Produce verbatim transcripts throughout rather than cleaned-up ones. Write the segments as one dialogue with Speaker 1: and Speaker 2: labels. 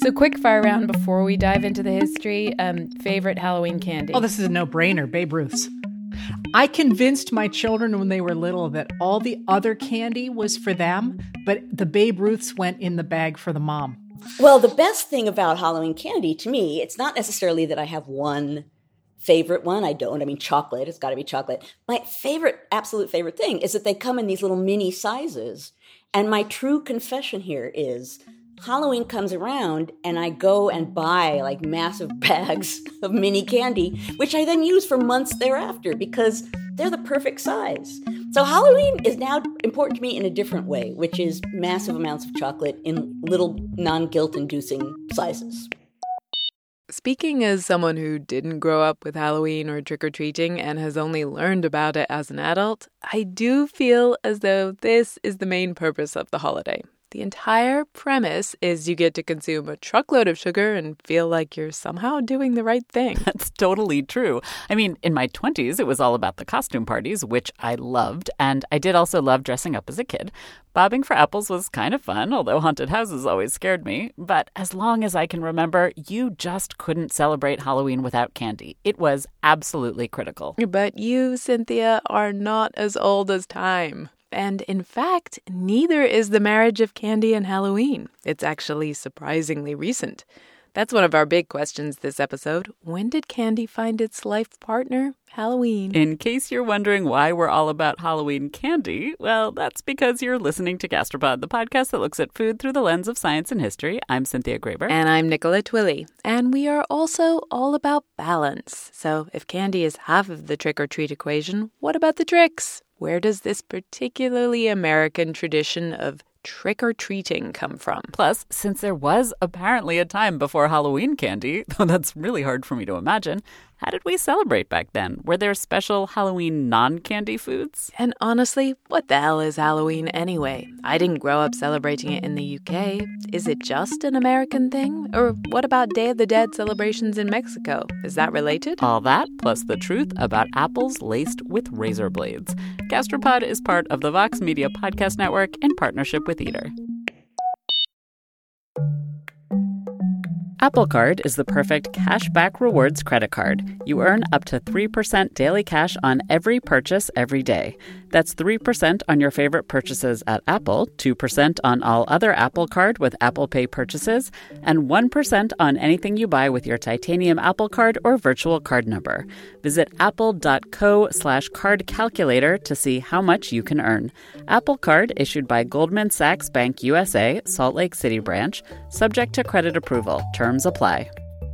Speaker 1: So quick fire round before we dive into the history. Um, favorite Halloween candy?
Speaker 2: Oh, this is a no-brainer, Babe Ruth's. I convinced my children when they were little that all the other candy was for them, but the Babe Ruth's went in the bag for the mom.
Speaker 3: Well, the best thing about Halloween candy, to me, it's not necessarily that I have one favorite one. I don't. I mean, chocolate. It's got to be chocolate. My favorite, absolute favorite thing is that they come in these little mini sizes. And my true confession here is Halloween comes around and I go and buy like massive bags of mini candy, which I then use for months thereafter because they're the perfect size. So Halloween is now important to me in a different way, which is massive amounts of chocolate in little non-guilt-inducing sizes.
Speaker 1: Speaking as someone who didn't grow up with Halloween or trick-or-treating and has only learned about it as an adult, I do feel as though this is the main purpose of the holiday. The entire premise is you get to consume a truckload of sugar and feel like you're somehow doing the right thing.
Speaker 4: That's totally true. I mean, in my twenties, it was all about the costume parties, which I loved. And I did also love dressing up as a kid. Bobbing for apples was kind of fun, although haunted houses always scared me. But as long as I can remember, you just couldn't celebrate Halloween without candy. It was absolutely critical.
Speaker 1: But you, Cynthia, are not as old as time. And in fact, neither is the marriage of candy and Halloween. It's actually surprisingly recent. That's one of our big questions this episode. When did candy find its life partner, Halloween?
Speaker 4: In case you're wondering why we're all about Halloween candy, well, that's because you're listening to Gastropod, the podcast that looks at food through the lens of science and history. I'm Cynthia Graber.
Speaker 1: And I'm Nicola Twilley. And we are also all about balance. So if candy is half of the trick-or-treat equation, what about the tricks? Where does this particularly American tradition of trick-or-treating come from?
Speaker 4: Plus, since there was apparently a time before Halloween candy, though that's really hard for me to imagine, how did we celebrate back then? Were there special Halloween non-candy foods?
Speaker 1: And honestly, what the hell is Halloween anyway? I didn't grow up celebrating it in the U K. Is it just an American thing? Or what about Day of the Dead celebrations in Mexico? Is that related?
Speaker 4: All that, plus the truth about apples laced with razor blades. Gastropod is part of the Vox Media Podcast Network in partnership with Eater. Apple Card is the perfect cashback rewards credit card. You earn up to three percent daily cash on every purchase every day. That's three percent on your favorite purchases at Apple, two percent on all other Apple Card with Apple Pay purchases, and one percent on anything you buy with your titanium Apple Card or virtual card number. Visit apple.co slash card calculator to see how much you can earn. Apple Card issued by Goldman Sachs Bank U S A, Salt Lake City branch, subject to credit approval. Terms apply.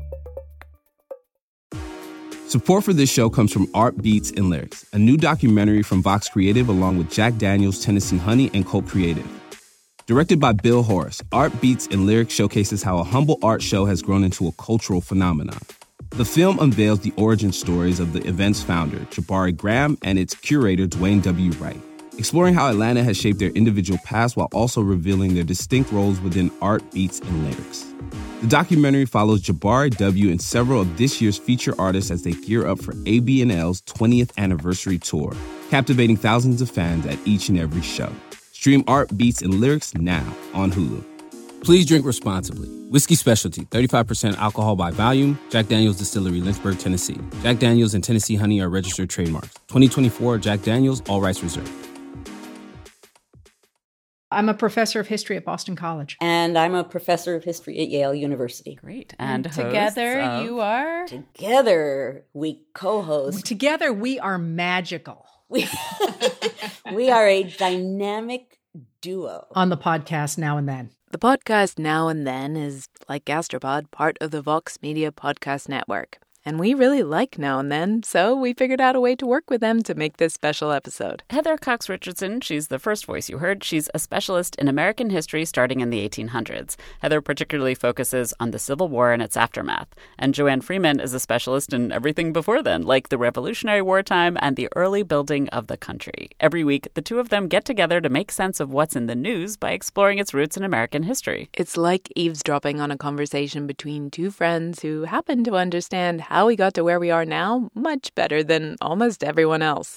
Speaker 5: Support for this show comes from Art Beats and Lyrics, a new documentary from Vox Creative along with Jack Daniels, Tennessee Honey, and Colt Creative. Directed by Bill Horace, Art Beats and Lyrics showcases how a humble art show has grown into a cultural phenomenon. The film unveils the origin stories of the event's founder, Jabari Graham, and its curator, Dwayne W. Wright, exploring how Atlanta has shaped their individual past while also revealing their distinct roles within art, beats, and lyrics. The documentary follows Jabari W. and several of this year's feature artists as they gear up for A B and L's twentieth anniversary tour, captivating thousands of fans at each and every show. Stream Art, Beats, and Lyrics now on Hulu. Please drink responsibly. Whiskey Specialty, thirty-five percent alcohol by volume. Jack Daniel's Distillery, Lynchburg, Tennessee. Jack Daniel's and Tennessee Honey are registered trademarks. twenty twenty-four Jack Daniel's, all rights reserved.
Speaker 2: I'm a professor of history at Boston College.
Speaker 3: And I'm a professor of history at Yale University.
Speaker 4: Great. And,
Speaker 1: and together
Speaker 4: of...
Speaker 1: you are?
Speaker 3: Together we co-host.
Speaker 2: Together we are magical.
Speaker 3: We, we are a dynamic duo.
Speaker 2: On the podcast Now and Then.
Speaker 1: The podcast Now and Then is, like Gastropod, part of the Vox Media Podcast Network. And we really like Now and Then, so we figured out a way to work with them to make this special episode.
Speaker 4: Heather Cox Richardson, she's the first voice you heard. She's a specialist in American history starting in the eighteen hundreds. Heather particularly focuses on the Civil War and its aftermath. And Joanne Freeman is a specialist in everything before then, like the Revolutionary War time and the early building of the country. Every week, the two of them get together to make sense of what's in the news by exploring its roots in American history.
Speaker 1: It's like eavesdropping on a conversation between two friends who happen to understand how we got to where we are now much better than almost everyone else.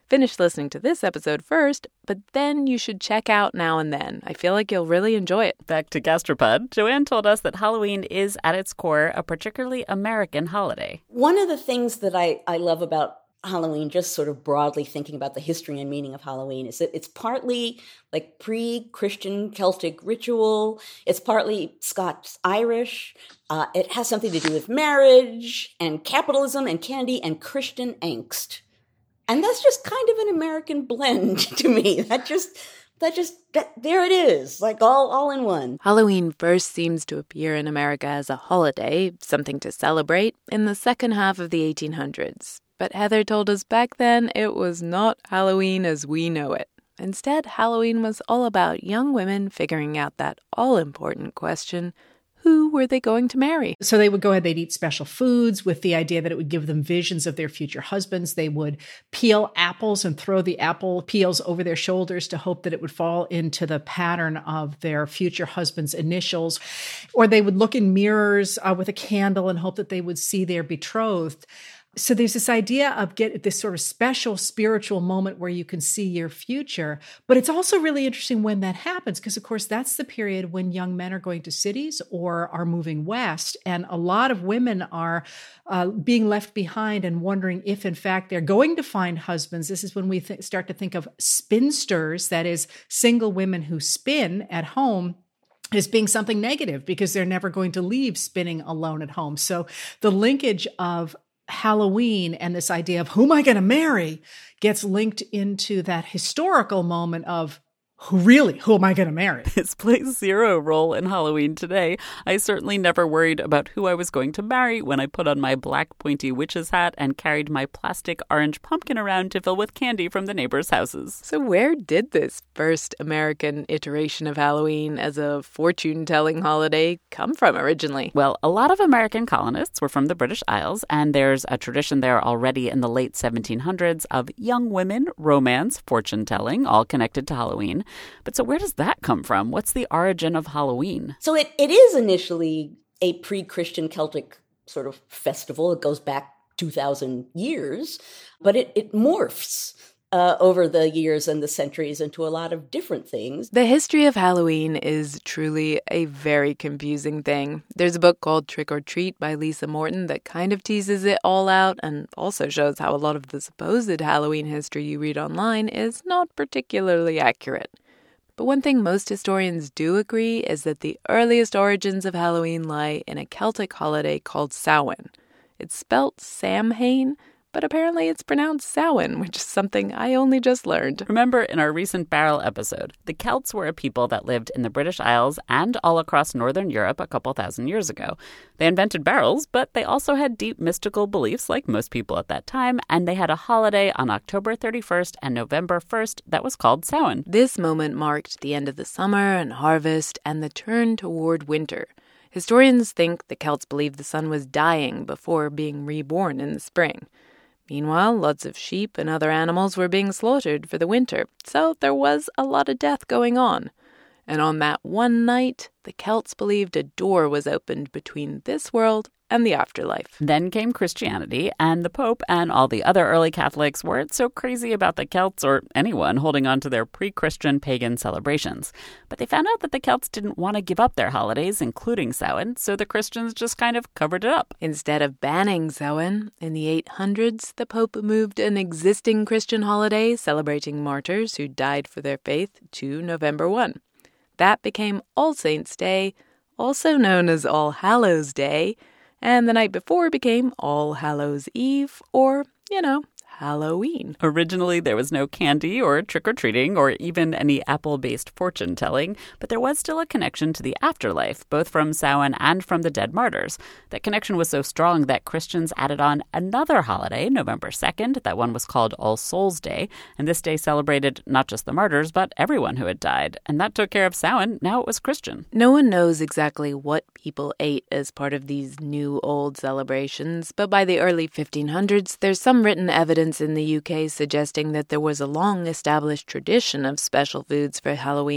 Speaker 1: finish listening to this episode first, but then you should check out Now and Then. I feel like you'll really enjoy it.
Speaker 4: Back to Gastropod, Joanne told us that Halloween is, at its core, a particularly American holiday.
Speaker 3: One of the things that I, I love about Halloween, just sort of broadly thinking about the history and meaning of Halloween, is that it's partly like pre-Christian Celtic ritual. It's partly Scots-Irish. Uh, it has something to do with marriage and capitalism and candy and Christian angst. And that's just kind of an American blend to me. That just, that just, that, there it is, like all, all in one.
Speaker 1: Halloween first seems to appear in America as a holiday, something to celebrate, in the second half of the eighteen hundreds. But Heather told us back then it was not Halloween as we know it. Instead, Halloween was all about young women figuring out that all-important question, who were they going to marry?
Speaker 2: So they would go ahead, they'd eat special foods with the idea that it would give them visions of their future husbands. They would peel apples and throw the apple peels over their shoulders to hope that it would fall into the pattern of their future husband's initials. Or they would look in mirrors uh, with a candle and hope that they would see their betrothed. So there's this idea of get this sort of special spiritual moment where you can see your future. But it's also really interesting when that happens, because, of course, that's the period when young men are going to cities or are moving west. And a lot of women are uh, being left behind and wondering if, in fact, they're going to find husbands. This is when we th- start to think of spinsters, that is, single women who spin at home, as being something negative because they're never going to leave spinning alone at home. So the linkage of Halloween and this idea of who am I going to marry gets linked into that historical moment of who really, who am I going to marry?
Speaker 4: This plays zero role in Halloween today. I certainly never worried about who I was going to marry when I put on my black pointy witch's hat and carried my plastic orange pumpkin around to fill with candy from the neighbors' houses.
Speaker 1: So where did this first American iteration of Halloween as a fortune-telling holiday come from originally?
Speaker 4: Well, a lot of American colonists were from the British Isles, and there's a tradition there already in the late seventeen hundreds of young women, romance, fortune-telling, all connected to Halloween. But so where does that come from? What's the origin of Halloween?
Speaker 3: So it, it is initially a pre-Christian Celtic sort of festival. It goes back two thousand years, but it, it morphs uh, over the years and the centuries into a lot of different things.
Speaker 1: The history of Halloween is truly a very confusing thing. There's a book called Trick or Treat by Lisa Morton that kind of teases it all out and also shows how a lot of the supposed Halloween history you read online is not particularly accurate. But one thing most historians do agree is that the earliest origins of Halloween lie in a Celtic holiday called Samhain. It's spelt Samhain, but apparently it's pronounced Samhain, which is something I only just learned.
Speaker 4: Remember in our recent Barrel episode, the Celts were a people that lived in the British Isles and all across northern Europe a couple thousand years ago. They invented barrels, but they also had deep mystical beliefs like most people at that time, and they had a holiday on October thirty-first and November first that was called Samhain.
Speaker 1: This moment marked the end of the summer and harvest and the turn toward winter. Historians think the Celts believed the sun was dying before being reborn in the spring. Meanwhile, lots of sheep and other animals were being slaughtered for the winter, so there was a lot of death going on. And on that one night, the Celts believed a door was opened between this world and the afterlife.
Speaker 4: Then came Christianity, and the Pope and all the other early Catholics weren't so crazy about the Celts or anyone holding on to their pre-Christian pagan celebrations. But they found out that the Celts didn't want to give up their holidays, including Samhain, so the Christians just kind of covered it up.
Speaker 1: Instead of banning Samhain, in the eight hundreds, the Pope moved an existing Christian holiday celebrating martyrs who died for their faith to November first. That became All Saints' Day, also known as All Hallows' Day, and the night before became All Hallows' Eve, or, you know, Halloween.
Speaker 4: Originally, there was no candy or trick-or-treating or even any apple-based fortune-telling, but there was still a connection to the afterlife, both from Samhain and from the dead martyrs. That connection was so strong that Christians added on another holiday, November second. That one was called All Souls' Day, and this day celebrated not just the martyrs, but everyone who had died. And that took care of Samhain. Now it was Christian.
Speaker 1: No one knows exactly what people ate as part of these new old celebrations, but by the early fifteen hundreds, there's some written evidence in the U K suggesting that there was a long-established tradition of special foods for Halloween,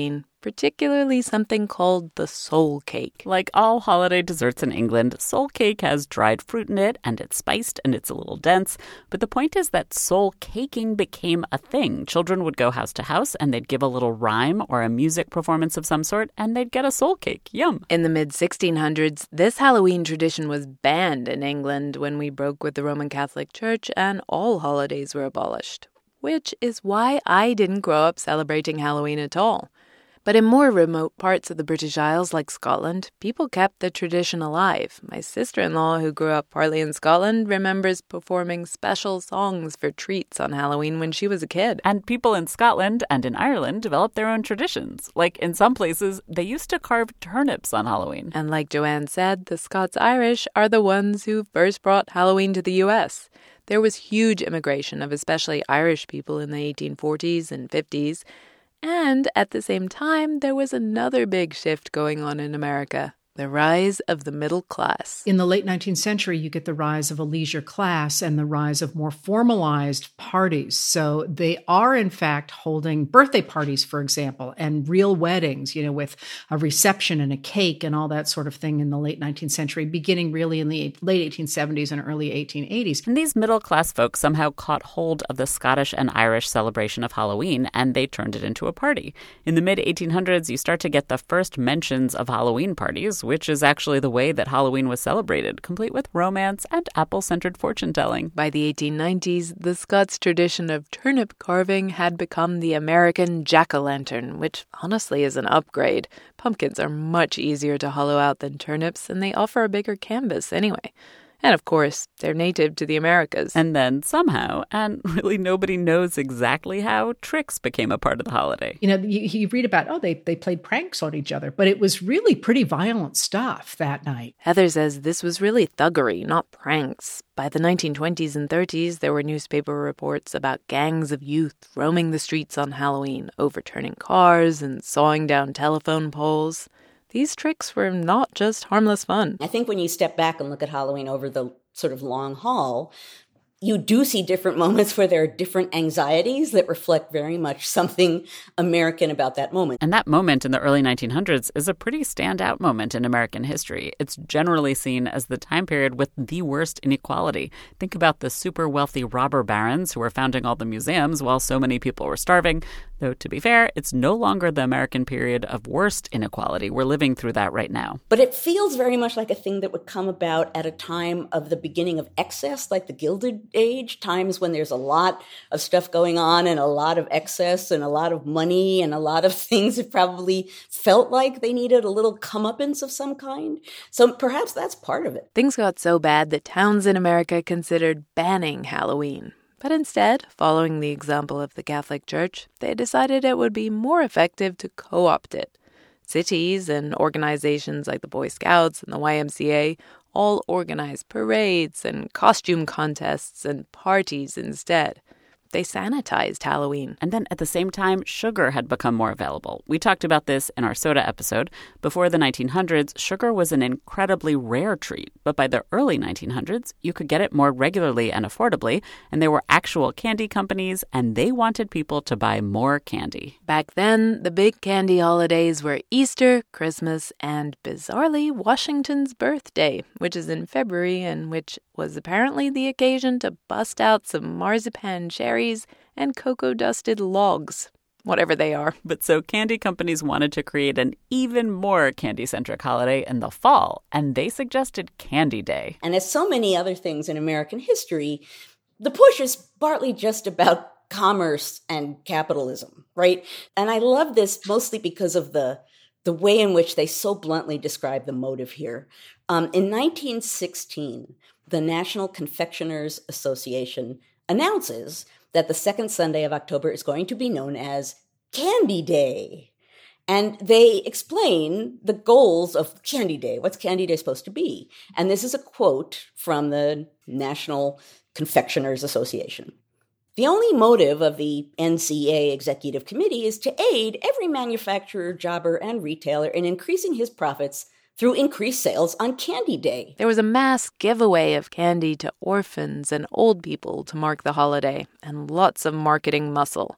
Speaker 1: particularly something called the soul cake.
Speaker 4: Like all holiday desserts in England, soul cake has dried fruit in it, and it's spiced, and it's a little dense. But the point is that soul caking became a thing. Children would go house to house, and they'd give a little rhyme or a music performance of some sort, and they'd get a soul cake. Yum.
Speaker 1: In the mid sixteen hundreds, this Halloween tradition was banned in England when we broke with the Roman Catholic Church and all holidays were abolished. Which is why I didn't grow up celebrating Halloween at all. But in more remote parts of the British Isles, like Scotland, people kept the tradition alive. My sister-in-law, who grew up partly in Scotland, remembers performing special songs for treats on Halloween when she was a kid.
Speaker 4: And people in Scotland and in Ireland developed their own traditions. Like in some places, they used to carve turnips on Halloween.
Speaker 1: And like Joanne said, the Scots-Irish are the ones who first brought Halloween to the U S. There was huge immigration of especially Irish people in the eighteen forties and fifties. And at the same time, there was another big shift going on in America. The rise of the middle class.
Speaker 2: In the late nineteenth century, you get the rise of a leisure class and the rise of more formalized parties. So they are, in fact, holding birthday parties, for example, and real weddings, you know, with a reception and a cake and all that sort of thing in the late nineteenth century, beginning really in the late eighteen seventies and early eighteen eighties.
Speaker 4: And these middle-class folks somehow caught hold of the Scottish and Irish celebration of Halloween, and they turned it into a party. In the mid eighteen hundreds, you start to get the first mentions of Halloween parties, which is actually the way that Halloween was celebrated, complete with romance and apple-centered fortune-telling.
Speaker 1: By the eighteen nineties, the Scots tradition of turnip carving had become the American jack-o'-lantern, which honestly is an upgrade. Pumpkins are much easier to hollow out than turnips, and they offer a bigger canvas anyway. And of course, they're native to the Americas.
Speaker 4: And then somehow, and really nobody knows exactly how, tricks became a part of the holiday.
Speaker 2: You know, you, you read about, oh, they, they played pranks on each other, but it was really pretty violent stuff that night.
Speaker 1: Heather says this was really thuggery, not pranks. By the nineteen twenties and thirties, there were newspaper reports about gangs of youth roaming the streets on Halloween, overturning cars and sawing down telephone poles. These tricks were not just harmless fun.
Speaker 3: I think when you step back and look at Halloween over the sort of long haul, you do see different moments where there are different anxieties that reflect very much something American about that moment.
Speaker 4: And that moment in the early nineteen hundreds is a pretty standout moment in American history. It's generally seen as the time period with the worst inequality. Think about the super wealthy robber barons who were founding all the museums while so many people were starving. Though, to be fair, it's no longer the American period of worst inequality. We're living through that right now.
Speaker 3: But it feels very much like a thing that would come about at a time of the beginning of excess, like the Gilded Age, times when there's a lot of stuff going on and a lot of excess and a lot of money and a lot of things that probably felt like they needed a little comeuppance of some kind. So perhaps that's part of it.
Speaker 1: Things got so bad that towns in America considered banning Halloween. But instead, following the example of the Catholic Church, they decided it would be more effective to co-opt it. Cities and organizations like the Boy Scouts and the Y M C A all organized parades and costume contests and parties instead. They sanitized Halloween.
Speaker 4: And then at the same time, sugar had become more available. We talked about this in our soda episode. Before the nineteen hundreds, sugar was an incredibly rare treat. But by the early nineteen hundreds, you could get it more regularly and affordably. And there were actual candy companies, and they wanted people to buy more candy.
Speaker 1: Back then, the big candy holidays were Easter, Christmas, and bizarrely, Washington's birthday, which is in February and which was apparently the occasion to bust out some marzipan cherries and cocoa-dusted logs, whatever they are.
Speaker 4: But so candy companies wanted to create an even more candy-centric holiday in the fall, and they suggested Candy Day.
Speaker 3: And as so many other things in American history, the push is partly just about commerce and capitalism, right? And I love this mostly because of the the way in which they so bluntly describe the motive here. Um, in nineteen sixteen, the National Confectioners Association announces that the second Sunday of October is going to be known as Candy Day. And they explain the goals of Candy Day. What's Candy Day supposed to be? And this is a quote from the National Confectioners Association. The only motive of the N C A Executive Committee is to aid every manufacturer, jobber, and retailer in increasing his profits through increased sales on Candy Day.
Speaker 1: There was a mass giveaway of candy to orphans and old people to mark the holiday, and lots of marketing muscle.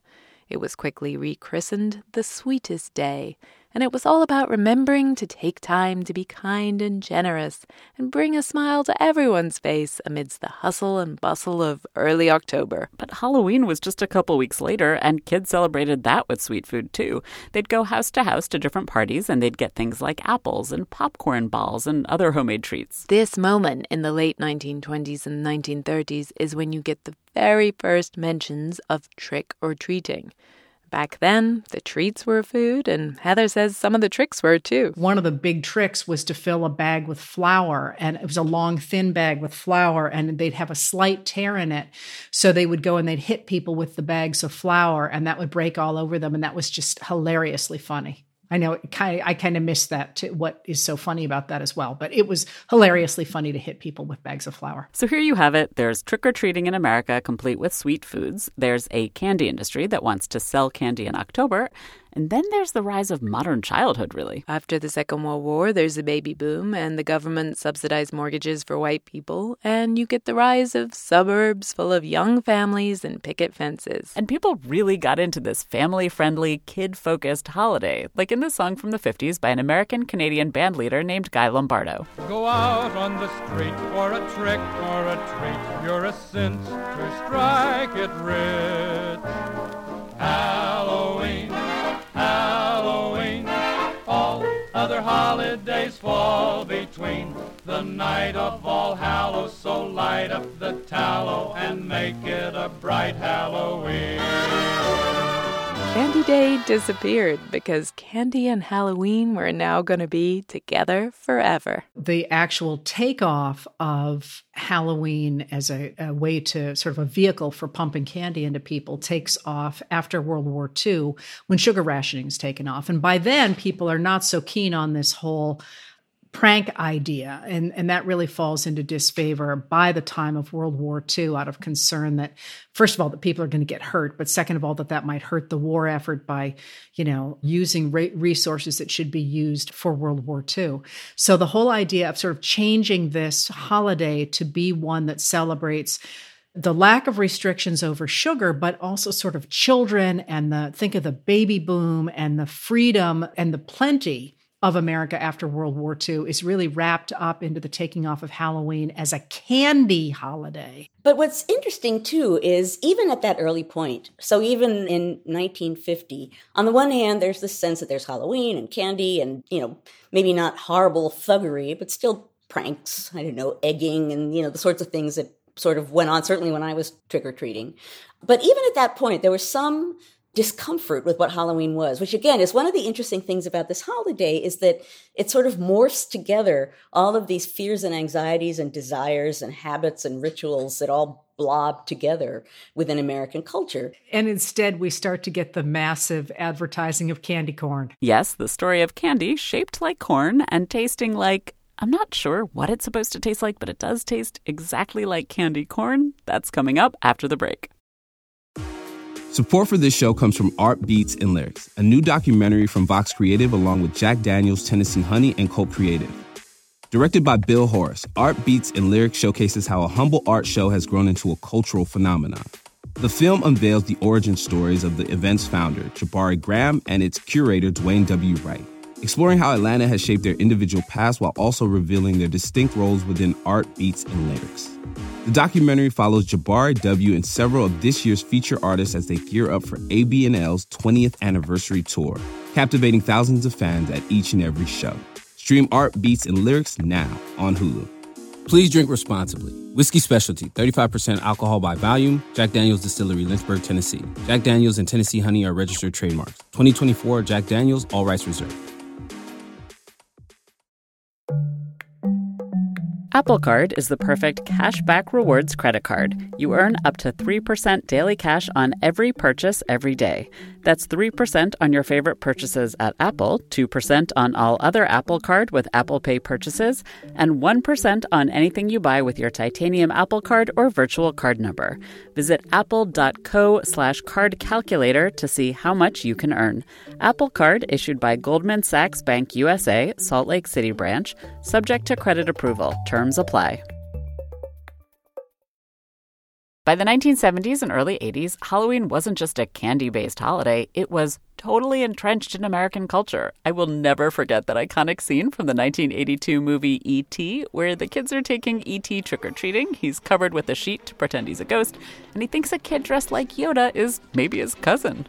Speaker 1: It was quickly rechristened the Sweetest Day, and it was all about remembering to take time to be kind and generous and bring a smile to everyone's face amidst the hustle and bustle of early October.
Speaker 4: But Halloween was just a couple weeks later, and kids celebrated that with sweet food, too. They'd go house to house to different parties, and they'd get things like apples and popcorn balls and other homemade treats.
Speaker 1: This moment in the late nineteen twenties and nineteen thirties is when you get the very first mentions of trick-or-treating. Back then, the treats were food, and Heather says some of the tricks were, too.
Speaker 2: One of the big tricks was to fill a bag with flour, and it was a long, thin bag with flour, and they'd have a slight tear in it. So they would go and they'd hit people with the bags of flour, and that would break all over them, and that was just hilariously funny. I know it kind of, I kind of missed that, too, what is so funny about that as well. But it was hilariously funny to hit people with bags of flour.
Speaker 4: So here you have it. There's trick-or-treating in America, complete with sweet foods. There's a candy industry that wants to sell candy in October. And then there's the rise of modern childhood, really.
Speaker 1: After the Second World War, there's a baby boom, and the government subsidized mortgages for white people, and you get the rise of suburbs full of young families and picket fences.
Speaker 4: And people really got into this family-friendly, kid-focused holiday, like in this song from the fifties by an American-Canadian band leader named Guy Lombardo.
Speaker 6: Go out on the street for a trick or a treat. You're a cinch to strike it rich. Halloween, Halloween, all other holidays fall between. The night of All Hallows, so light up the tallow and make it a bright Halloween.
Speaker 1: Candy Day disappeared because candy and Halloween were now going to be together forever.
Speaker 2: The actual takeoff of Halloween as a, a way to sort of a vehicle for pumping candy into people takes off after World War Two when sugar rationing is taken off. And by then, people are not so keen on this whole prank idea, and, and that really falls into disfavor by the time of World War Two out of concern that, first of all, that people are going to get hurt, but second of all, that that might hurt the war effort by, you know, using re- resources that should be used for World War Two. So the whole idea of sort of changing this holiday to be one that celebrates the lack of restrictions over sugar, but also sort of children and the, think of the baby boom and the freedom and the plenty of America after World War Two is really wrapped up into the taking off of Halloween as a candy holiday.
Speaker 3: But what's interesting, too, is even at that early point, so even in nineteen fifty, on the one hand, there's this sense that there's Halloween and candy and, you know, maybe not horrible thuggery, but still pranks, I don't know, egging and, you know, the sorts of things that sort of went on, certainly when I was trick-or-treating. But even at that point, there was some discomfort with what Halloween was, which again is one of the interesting things about this holiday is that it sort of morphs together all of these fears and anxieties and desires and habits and rituals that all blob together within American culture.
Speaker 2: And instead, we start to get the massive advertising of candy corn.
Speaker 4: Yes, the story of candy shaped like corn and tasting like, I'm not sure what it's supposed to taste like, but it does taste exactly like candy corn. That's coming up after the break.
Speaker 5: Support for this show comes from Art Beats and Lyrics, a new documentary from Vox Creative along with Jack Daniels, Tennessee Honey, and Colt Creative. Directed by Bill Horace, Art Beats and Lyrics showcases how a humble art show has grown into a cultural phenomenon. The film unveils the origin stories of the event's founder, Jabari Graham, and its curator, Dwayne W. Wright, exploring how Atlanta has shaped their individual paths while also revealing their distinct roles within art, beats, and lyrics. The documentary follows Jabari W. and several of this year's feature artists as they gear up for A B N L's twentieth anniversary tour, captivating thousands of fans at each and every show. Stream Art, Beats, and Lyrics now on Hulu. Please drink responsibly. Whiskey Specialty, thirty-five percent alcohol by volume. Jack Daniel's Distillery, Lynchburg, Tennessee. Jack Daniel's and Tennessee Honey are registered trademarks. twenty twenty-four Jack Daniel's, all rights reserved.
Speaker 4: Apple Card is the perfect cashback rewards credit card. You earn up to three percent daily cash on every purchase every day. That's three percent on your favorite purchases at Apple, two percent on all other Apple Card with Apple Pay purchases, and one percent on anything you buy with your titanium Apple Card or virtual card number. Visit apple.co slash card calculator to see how much you can earn. Apple Card issued by Goldman Sachs Bank U S A, Salt Lake City branch, subject to credit approval. Terms apply. By the nineteen seventies and early eighties, Halloween wasn't just a candy-based holiday. It was totally entrenched in American culture. I will never forget that iconic scene from the nineteen eighty-two movie E T, where the kids are taking E T trick-or-treating. He's covered with a sheet to pretend he's a ghost, and he thinks a kid dressed like Yoda is maybe his cousin.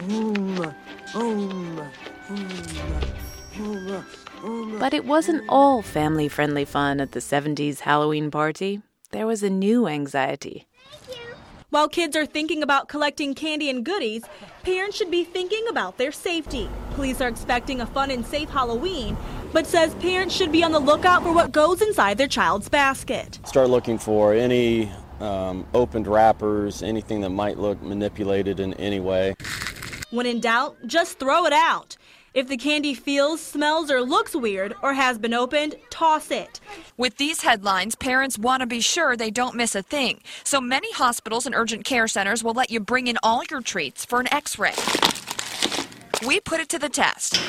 Speaker 1: But it wasn't all family-friendly fun at the seventies Halloween party. There was a new anxiety.
Speaker 7: While kids are thinking about collecting candy and goodies, parents should be thinking about their safety. Police are expecting a fun and safe Halloween, but says parents should be on the lookout for what goes inside their child's basket.
Speaker 8: Start looking for any um, opened wrappers, anything that might look manipulated in any way.
Speaker 7: When in doubt, just throw it out. If the candy feels, smells, or looks weird or has been opened, toss it.
Speaker 9: With these headlines, parents want to be sure they don't miss a thing. So many hospitals and urgent care centers will let you bring in all your treats for an x-ray. We put it to the test.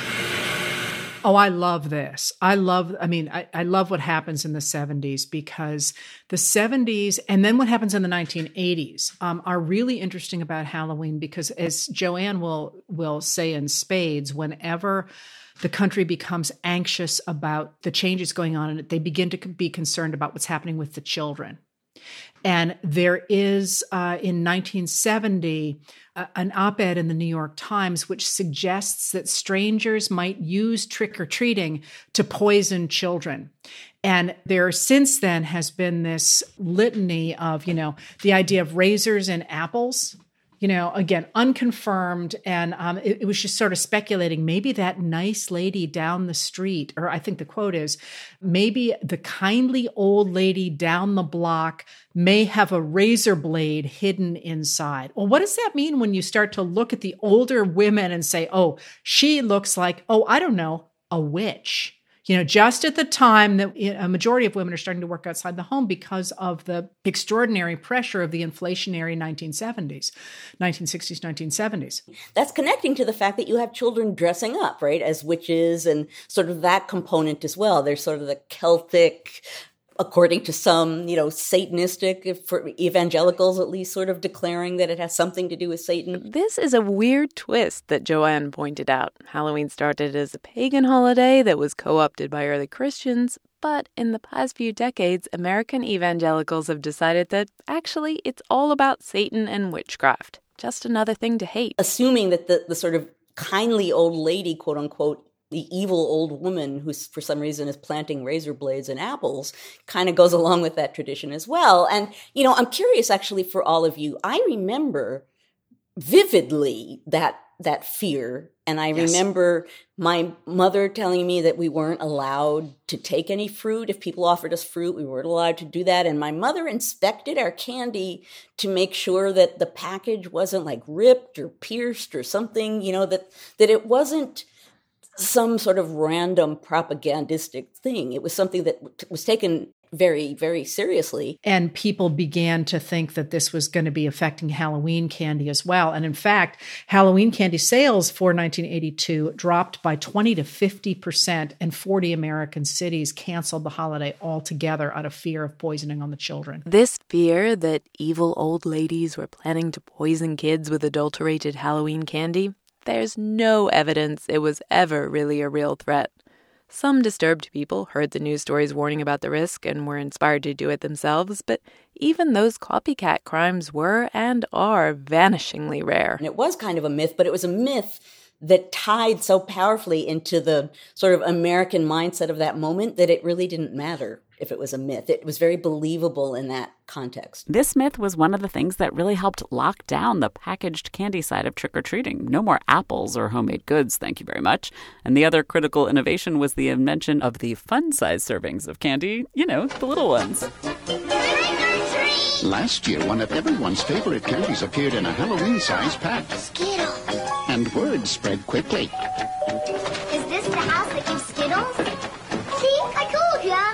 Speaker 2: Oh, I love this. I love, I mean, I, I love what happens in the seventies because the seventies and then what happens in the nineteen eighties um, are really interesting about Halloween because as Joanne will, will say in spades, whenever the country becomes anxious about the changes going on in it, they begin to be concerned about what's happening with the children. And there is, uh, in nineteen seventy, uh, an op-ed in the New York Times which suggests that strangers might use trick-or-treating to poison children. And there since then has been this litany of, you know, the idea of razors and apples. You know, again, unconfirmed. And um, it, it was just sort of speculating, maybe that nice lady down the street, or I think the quote is, maybe the kindly old lady down the block may have a razor blade hidden inside. Well, what does that mean when you start to look at the older women and say, oh, she looks like, oh, I don't know, a witch? You know, just at the time that a majority of women are starting to work outside the home because of the extraordinary pressure of the inflationary nineteen seventies, nineteen sixties, nineteen seventies.
Speaker 3: That's connecting to the fact that you have children dressing up, right, as witches and sort of that component as well. There's sort of the Celtic, according to some, you know, Satanistic, for evangelicals at least, sort of declaring that it has something to do with Satan.
Speaker 1: This is a weird twist that Joanne pointed out. Halloween started as a pagan holiday that was co-opted by early Christians, but in the past few decades, American evangelicals have decided that actually it's all about Satan and witchcraft. Just another thing to hate.
Speaker 3: Assuming that the, the sort of kindly old lady, quote unquote, the evil old woman who for some reason is planting razor blades and apples kind of goes along with that tradition as well. And, you know, I'm curious actually for all of you. I remember vividly that that fear. And I yes. remember my mother telling me that we weren't allowed to take any fruit. If people offered us fruit, we weren't allowed to do that. And my mother inspected our candy to make sure that the package wasn't like ripped or pierced or something, you know, that that it wasn't some sort of random propagandistic thing. It was something that was taken very, very seriously.
Speaker 2: And people began to think that this was going to be affecting Halloween candy as well. And in fact, Halloween candy sales for nineteen eighty-two dropped by twenty to fifty percent, and forty American cities canceled the holiday altogether out of fear of poisoning on the children.
Speaker 1: This fear that evil old ladies were planning to poison kids with adulterated Halloween candy, there's no evidence it was ever really a real threat. Some disturbed people heard the news stories warning about the risk and were inspired to do it themselves, but even those copycat crimes were and are vanishingly rare.
Speaker 3: And it was kind of a myth, but it was a myth that tied so powerfully into the sort of American mindset of that moment that it really didn't matter if it was a myth. It was very believable in that context.
Speaker 4: This myth was one of the things that really helped lock down the packaged candy side of trick-or-treating. No more apples or homemade goods, thank you very much. And the other critical innovation was the invention of the fun-size servings of candy, you know, the little ones.
Speaker 10: Last year, one of everyone's favorite candies appeared in a Halloween-sized pack.
Speaker 11: Skittles.
Speaker 10: And word spread quickly.
Speaker 11: Is this the house that gives Skittles? See, I told ya.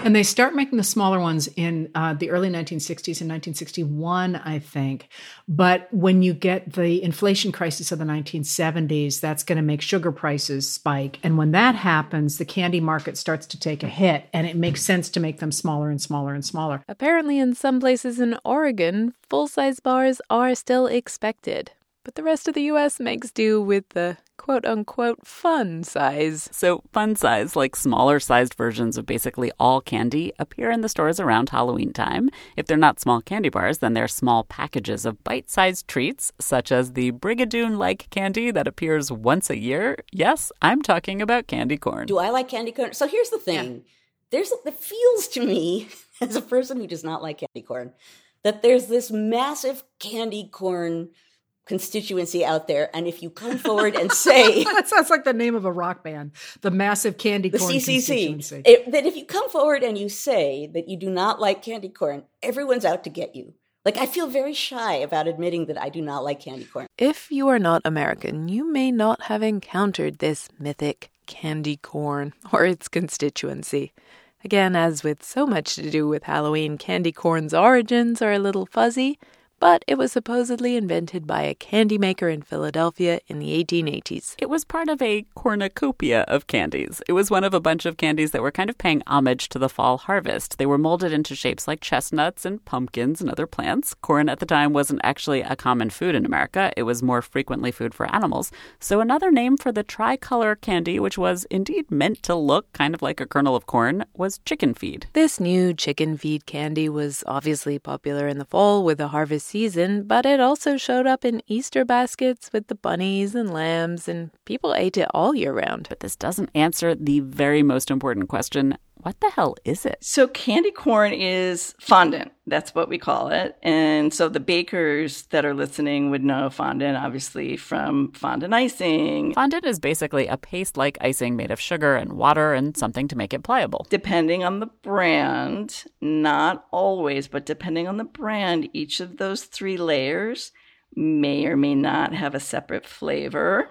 Speaker 2: And they start making the smaller ones in uh, the early nineteen sixties and nineteen sixty-one, I think. But when you get the inflation crisis of the nineteen seventies, that's going to make sugar prices spike. And when that happens, the candy market starts to take a hit, and it makes sense to make them smaller and smaller and smaller.
Speaker 1: Apparently, in some places in Oregon, full-size bars are still expected. But the rest of the U S makes do with the quote-unquote fun size.
Speaker 4: So fun size, like smaller-sized versions of basically all candy, appear in the stores around Halloween time. If they're not small candy bars, then they're small packages of bite-sized treats, such as the Brigadoon-like candy that appears once a year. Yes, I'm talking about candy corn.
Speaker 3: Do I like candy corn? So here's the thing. Yeah. There's it feels to me, as a person who does not like candy corn, that there's this massive candy corn constituency out there, and if you come forward and say
Speaker 2: that sounds like the name of a rock band, the massive candy
Speaker 3: the
Speaker 2: corn
Speaker 3: C C C,
Speaker 2: constituency.
Speaker 3: It, that if you come forward and you say that you do not like candy corn, everyone's out to get you. Like, I feel very shy about admitting that I do not like candy corn.
Speaker 1: If you are not American, you may not have encountered this mythic candy corn or its constituency. Again, as with so much to do with Halloween, candy corn's origins are a little fuzzy, but it was supposedly invented by a candy maker in Philadelphia in the eighteen eighties.
Speaker 4: It was part of a cornucopia of candies. It was one of a bunch of candies that were kind of paying homage to the fall harvest. They were molded into shapes like chestnuts and pumpkins and other plants. Corn at the time wasn't actually a common food in America. It was more frequently food for animals. So another name for the tricolor candy, which was indeed meant to look kind of like a kernel of corn, was chicken feed.
Speaker 1: This new chicken feed candy was obviously popular in the fall with the harvest season, but it also showed up in Easter baskets with the bunnies and lambs, and people ate it all year round.
Speaker 4: But this doesn't answer the very most important question. What the hell is it?
Speaker 11: So candy corn is fondant. That's what we call it. And so the bakers that are listening would know fondant, obviously, from fondant icing.
Speaker 4: Fondant is basically a paste-like icing made of sugar and water and something to make it pliable.
Speaker 11: Depending on the brand, not always, but depending on the brand, each of those three layers may or may not have a separate flavor.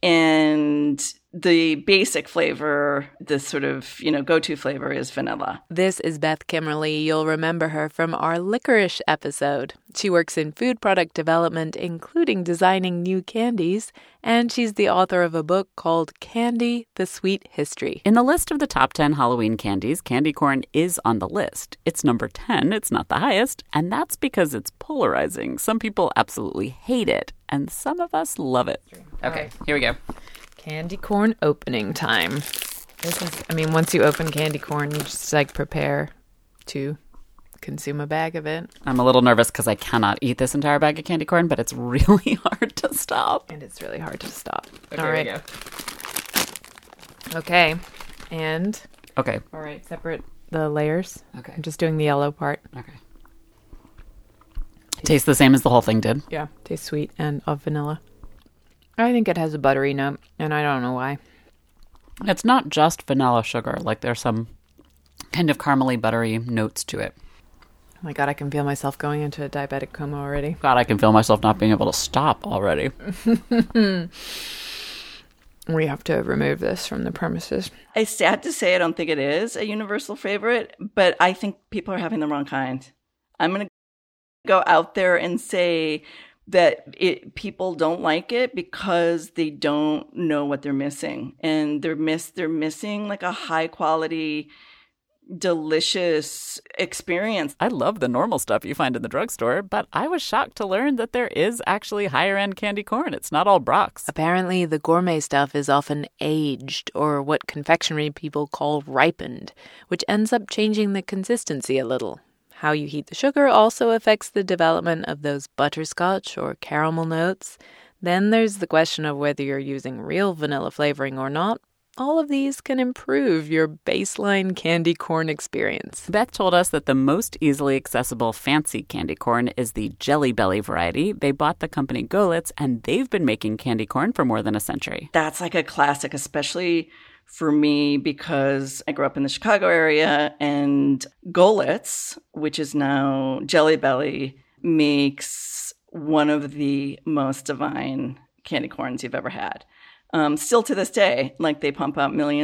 Speaker 11: And the basic flavor, the sort of, you know, go-to flavor is vanilla.
Speaker 1: This is Beth Kimmerly. You'll remember her from our licorice episode. She works in food product development, including designing new candies, and she's the author of a book called Candy, The Sweet History.
Speaker 4: In the list of the top ten Halloween candies, candy corn is on the list. It's number ten, it's not the highest, and that's because it's polarizing. Some people absolutely hate it, and some of us love it. Okay, right. Here we go.
Speaker 1: Candy corn opening time. This is, I mean, once you open candy corn, you just like prepare to consume a bag of it.
Speaker 4: I'm a little nervous because I cannot eat this entire bag of candy corn, but it's really hard to stop.
Speaker 1: And it's really hard to stop.
Speaker 4: Okay,
Speaker 1: all right.
Speaker 4: Here we go.
Speaker 1: Okay. And.
Speaker 4: Okay.
Speaker 1: All right. Separate the layers.
Speaker 4: Okay.
Speaker 1: I'm just doing the yellow part.
Speaker 4: Okay. Tastes the same as the whole thing did.
Speaker 1: Yeah. Tastes sweet and of vanilla. I think it has a buttery note, and I don't know why.
Speaker 4: It's not just vanilla sugar. Like, there's some kind of caramely, buttery notes to it.
Speaker 1: Oh my God, I can feel myself going into a diabetic coma already.
Speaker 4: God, I can feel myself not being able to stop already.
Speaker 1: We have to remove this from the premises.
Speaker 11: It's sad to say I don't think it is a universal favorite, but I think people are having the wrong kind. I'm going to go out there and say that it, people don't like it because they don't know what they're missing. And they're miss they're missing like a high quality, delicious experience.
Speaker 4: I love the normal stuff you find in the drugstore, but I was shocked to learn that there is actually higher end candy corn. It's not all Brock's.
Speaker 1: Apparently, the gourmet stuff is often aged, or what confectionery people call ripened, which ends up changing the consistency a little. How you heat the sugar also affects the development of those butterscotch or caramel notes. Then there's the question of whether you're using real vanilla flavoring or not. All of these can improve your baseline candy corn experience.
Speaker 4: Beth told us that the most easily accessible fancy candy corn is the Jelly Belly variety. They bought the company Goelitz, and they've been making candy corn for more than a century.
Speaker 11: That's like a classic, especially for me, because I grew up in the Chicago area, and Goelitz, which is now Jelly Belly, makes one of the most divine candy corns you've ever had. Um, still to this day, like they pump out millions and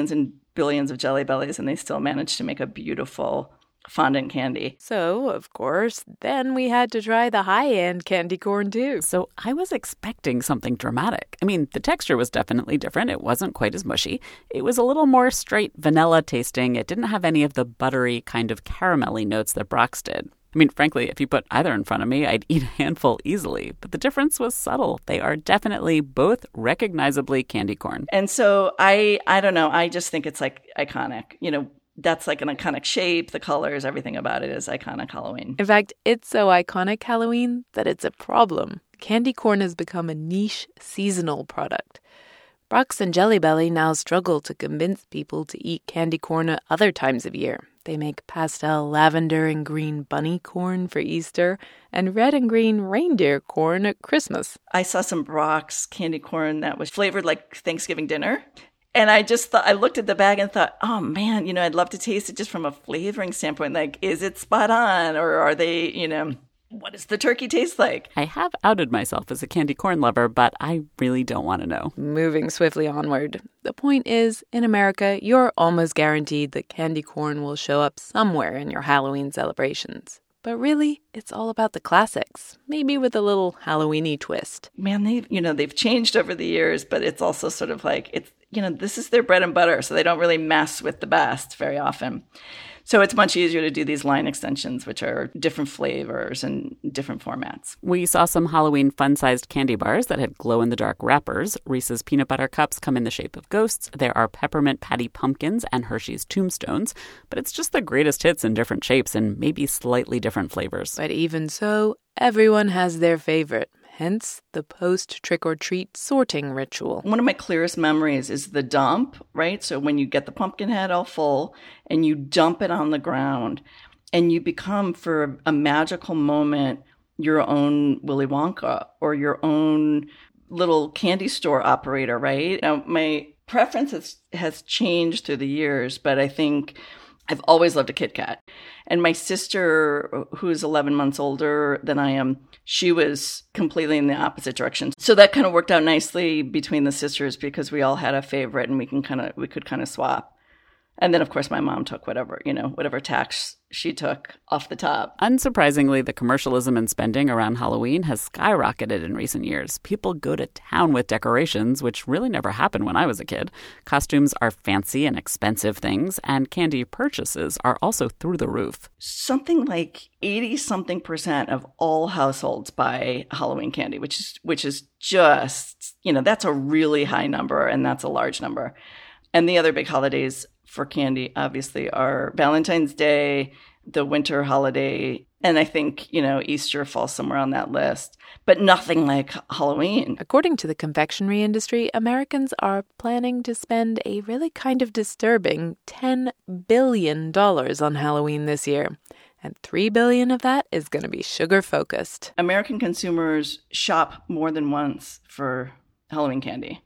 Speaker 11: billions of Jelly Bellies, and they still manage to make a beautiful fondant candy.
Speaker 1: So, of course, then we had to try the high-end candy corn too.
Speaker 4: So I was expecting something dramatic. I mean, the texture was definitely different. It wasn't quite as mushy. It was a little more straight vanilla tasting. It didn't have any of the buttery kind of caramelly notes that Brock's did. I mean, frankly, if you put either in front of me, I'd eat a handful easily. But the difference was subtle. They are definitely both recognizably candy corn.
Speaker 11: And so I, I don't know. I just think it's like iconic. You know, that's like an iconic shape. The colors, everything about it is iconic Halloween.
Speaker 1: In fact, it's so iconic Halloween that it's a problem. Candy corn has become a niche seasonal product. Brock's and Jelly Belly now struggle to convince people to eat candy corn at other times of year. They make pastel lavender and green bunny corn for Easter and red and green reindeer corn at Christmas.
Speaker 11: I saw some Brock's candy corn that was flavored like Thanksgiving dinner. And I just thought, I looked at the bag and thought, oh man, you know, I'd love to taste it just from a flavoring standpoint. Like, is it spot on? Or are they, you know, what does the turkey taste like?
Speaker 4: I have outed myself as a candy corn lover, but I really don't want to know.
Speaker 1: Moving swiftly onward. The point is, in America, you're almost guaranteed that candy corn will show up somewhere in your Halloween celebrations. But really, it's all about the classics, maybe with a little Halloween-y twist.
Speaker 11: Man, they, you know, they've changed over the years, but it's also sort of like, it's, you know, this is their bread and butter, so they don't really mess with the best very often. So it's much easier to do these line extensions, which are different flavors and different formats.
Speaker 4: We saw some Halloween fun-sized candy bars that had glow-in-the-dark wrappers. Reese's Peanut Butter Cups come in the shape of ghosts. There are Peppermint Patty Pumpkins and Hershey's Tombstones. But it's just the greatest hits in different shapes and maybe slightly different flavors.
Speaker 1: But even so, everyone has their favorite. Hence, the post-trick-or-treat sorting ritual.
Speaker 11: One of my clearest memories is the dump, right? So when you get the pumpkin head all full and you dump it on the ground and you become, for a magical moment, your own Willy Wonka or your own little candy store operator, right? Now, my preference has, has changed through the years, but I think I've always loved a Kit Kat. And my sister, who's eleven months older than I am, she was completely in the opposite direction. So that kind of worked out nicely between the sisters because we all had a favorite and we can kind of we could kind of swap. And then, of course, my mom took whatever, you know, whatever tax she took off the top.
Speaker 4: Unsurprisingly, the commercialism and spending around Halloween has skyrocketed in recent years. People go to town with decorations, which really never happened when I was a kid. Costumes are fancy and expensive things, and candy purchases are also through the roof.
Speaker 11: Something like eighty-something percent of all households buy Halloween candy, which is which is just, you know, that's a really high number, and that's a large number. And the other big holidays for candy, obviously, are Valentine's Day, the winter holiday, and I think, you know, Easter falls somewhere on that list, but nothing like Halloween.
Speaker 1: According to the confectionery industry, Americans are planning to spend a really kind of disturbing ten billion dollars on Halloween this year. And three billion dollars of that is going to be sugar-focused.
Speaker 11: American consumers shop more than once for Halloween candy.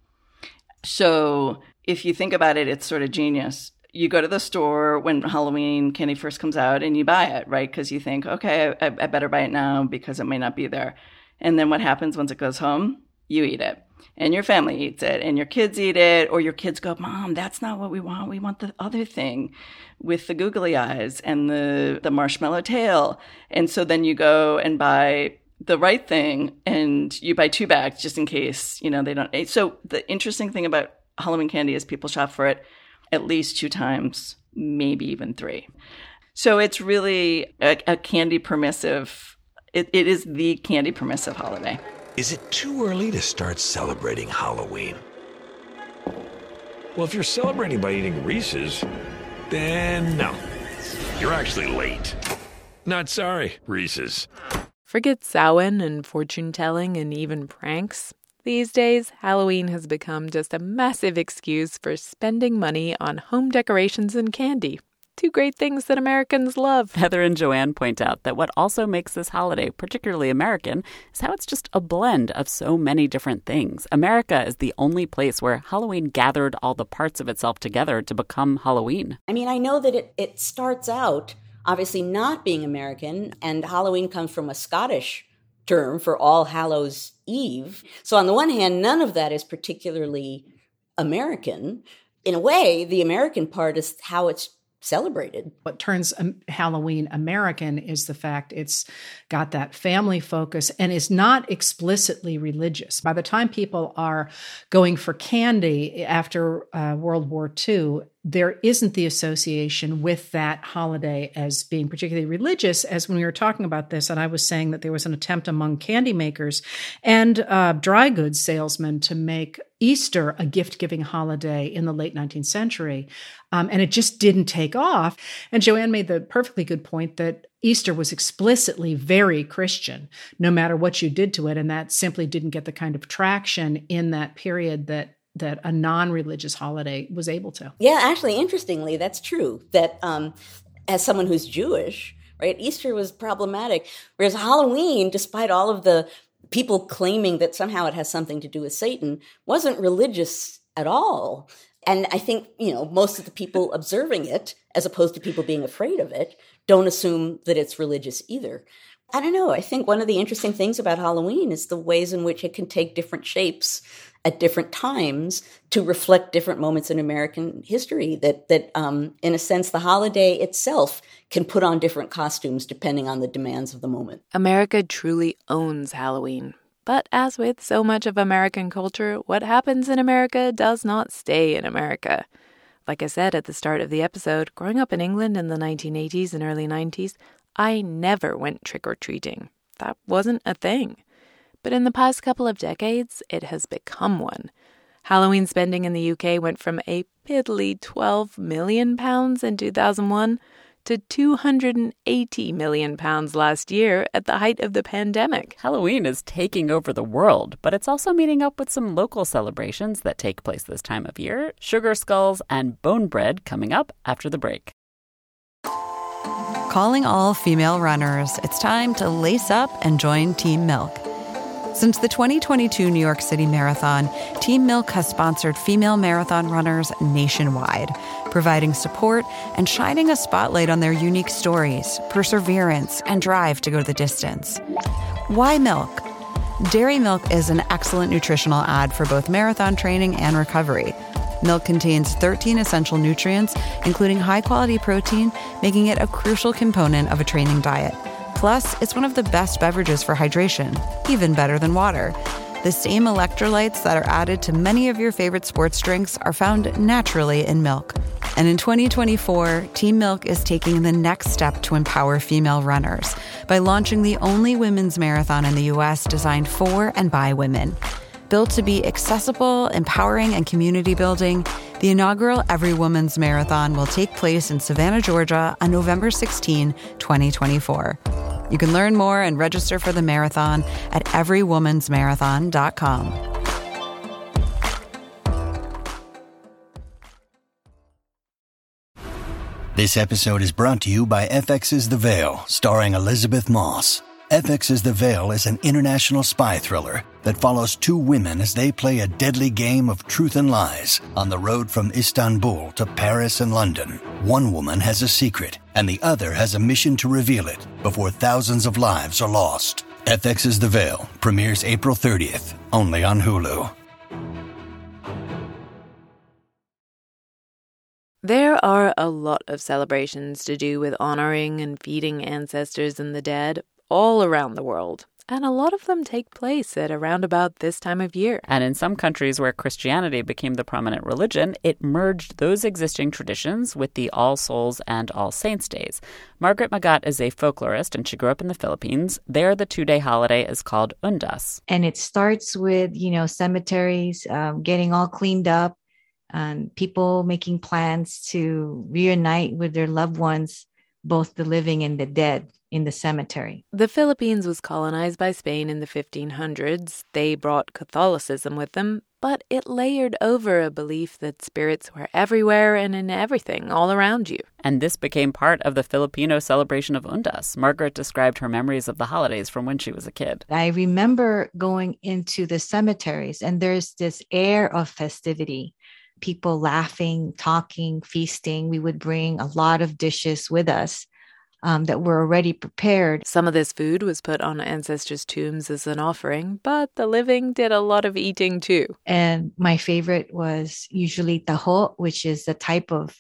Speaker 11: So if you think about it, it's sort of genius. You go to the store when Halloween candy first comes out and you buy it, right? Because you think, okay, I, I better buy it now because it may not be there. And then what happens once it goes home? You eat it. And your family eats it. And your kids eat it. Or your kids go, Mom, that's not what we want. We want the other thing with the googly eyes and the, the marshmallow tail. And so then you go and buy the right thing and you buy two bags just in case, you know, they don't. So the interesting thing about Halloween candy is people shop for it at least two times, maybe even three. So it's really a, a candy permissive, it, it is the candy permissive holiday.
Speaker 12: Is it too early to start celebrating Halloween? Well, if you're celebrating by eating Reese's, then no. You're actually late. Not sorry, Reese's.
Speaker 1: Forget Samhain and fortune-telling and even pranks. These days, Halloween has become just a massive excuse for spending money on home decorations and candy. Two great things that Americans love.
Speaker 4: Heather and Joanne point out that what also makes this holiday particularly American is how it's just a blend of so many different things. America is the only place where Halloween gathered all the parts of itself together to become Halloween.
Speaker 3: I mean, I know that it, it starts out obviously not being American, and Halloween comes from a Scottish term for All Hallows Eve. So on the one hand, none of that is particularly American. in a way, the American part is how it's celebrated.
Speaker 2: What turns um, Halloween American is the fact it's got that family focus and is not explicitly religious. By the time people are going for candy after uh, World War Two, there isn't the association with that holiday as being particularly religious, as when we were talking about this, and I was saying that there was an attempt among candy makers and uh, dry goods salesmen to make Easter a gift-giving holiday in the late nineteenth century, um, and it just didn't take off. And Joanne made the perfectly good point that Easter was explicitly very Christian, no matter what you did to it, and that simply didn't get the kind of traction in that period that that a non-religious holiday was able to.
Speaker 3: Yeah, actually, interestingly, that's true. That um, as someone who's Jewish, right, Easter was problematic, whereas Halloween, despite all of the people claiming that somehow it has something to do with Satan, wasn't religious at all. And I think, you know, most of the people observing it, as opposed to people being afraid of it, don't assume that it's religious either. I don't know. I think one of the interesting things about Halloween is the ways in which it can take different shapes at different times to reflect different moments in American history, that, that um, in a sense, the holiday itself can put on different costumes depending on the demands of the moment.
Speaker 1: America truly owns Halloween. But as with so much of American culture, what happens in America does not stay in America. Like I said at the start of the episode, growing up in England in the nineteen eighties and early nineties, I never went trick-or-treating. That wasn't a thing. But in the past couple of decades, it has become one. Halloween spending in the U K went from a piddly twelve million pounds in two thousand one to two hundred eighty million pounds last year at the height of the pandemic.
Speaker 4: Halloween is taking over the world, but it's also meeting up with some local celebrations that take place this time of year. Sugar skulls and bone bread coming up after the break.
Speaker 13: Calling all female runners, it's time to lace up and join Team Milk. Since the twenty twenty-two New York City Marathon, Team Milk has sponsored female marathon runners nationwide, providing support and shining a spotlight on their unique stories, perseverance, and drive to go the distance. Why milk? Dairy milk is an excellent nutritional add for both marathon training and recovery. Milk contains thirteen essential nutrients, including high-quality protein, making it a crucial component of a training diet. Plus, it's one of the best beverages for hydration, even better than water. The same electrolytes that are added to many of your favorite sports drinks are found naturally in milk. And in twenty twenty-four, Team Milk is taking the next step to empower female runners by launching the only women's marathon in the U S designed for and by women. Built to be accessible, empowering, and community building, the inaugural Every Woman's Marathon will take place in Savannah, Georgia on November sixteenth, twenty twenty-four. You can learn more and register for the marathon at every woman's marathon dot com.
Speaker 14: This episode is brought to you by F X's The Veil, starring Elizabeth Moss. F X's The Veil is an international spy thriller that follows two women as they play a deadly game of truth and lies on the road from Istanbul to Paris and London. One woman has a secret, and the other has a mission to reveal it before thousands of lives are lost. F X's The Veil premieres April thirtieth, only on Hulu.
Speaker 1: There are a lot of celebrations to do with honoring and feeding ancestors and the dead all around the world. And a lot of them take place at around about this time of year.
Speaker 4: And in some countries where Christianity became the prominent religion, it merged those existing traditions with the All Souls and All Saints Days. Margaret Magat is a folklorist, and she grew up in the Philippines. There, the two-day holiday is called Undas.
Speaker 15: And it starts with, you know, cemeteries um, getting all cleaned up, and people making plans to reunite with their loved ones, both the living and the dead, in the cemetery.
Speaker 1: The Philippines was colonized by Spain in the fifteen hundreds. They brought Catholicism with them, but it layered over a belief that spirits were everywhere and in everything all around you.
Speaker 4: And this became part of the Filipino celebration of Undas. Margaret described her memories of the holidays from when she was a kid.
Speaker 15: I remember going into the cemeteries, and there's this air of festivity. People laughing, talking, feasting. We would bring a lot of dishes with us. um, that were already prepared.
Speaker 1: Some of this food was put on ancestors' tombs as an offering, but the living did a lot of eating too.
Speaker 15: And my favorite was usually taho, which is the type of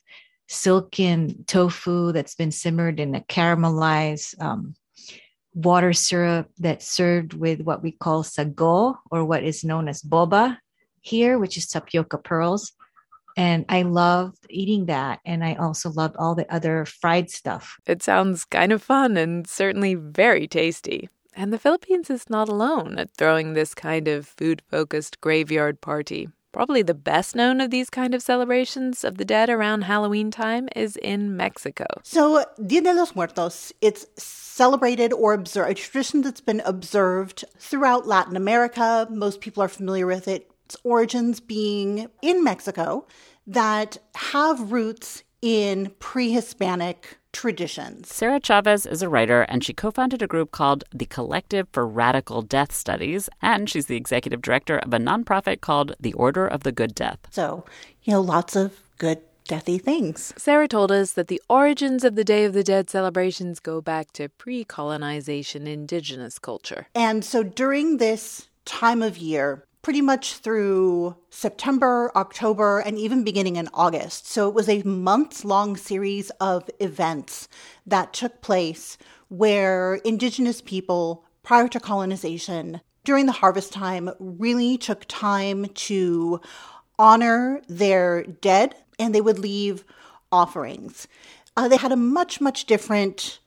Speaker 15: silken tofu that's been simmered in a caramelized um, water syrup that's served with what we call sago, or what is known as boba here, which is tapioca pearls. And I loved eating that. And I also loved all the other fried stuff.
Speaker 1: It sounds kind of fun and certainly very tasty. And the Philippines is not alone at throwing this kind of food-focused graveyard party. Probably the best known of these kind of celebrations of the dead around Halloween time is in Mexico.
Speaker 16: So Dia de los Muertos, it's celebrated or observed, a tradition that's been observed throughout Latin America. Most people are familiar with it. Its origins being in Mexico that have roots in pre-Hispanic traditions.
Speaker 4: Sarah Chavez is a writer, and she co-founded a group called the Collective for Radical Death Studies, and she's the executive director of a nonprofit called the Order of the Good Death.
Speaker 16: So, you know, lots of good deathy things.
Speaker 1: Sarah told us that the origins of the Day of the Dead celebrations go back to pre-colonization indigenous culture.
Speaker 16: And so during this time of year, pretty much through September, October, and even beginning in August. So it was a months-long series of events that took place where indigenous people, prior to colonization, during the harvest time, really took time to honor their dead, and they would leave offerings. Uh, they had a much, much different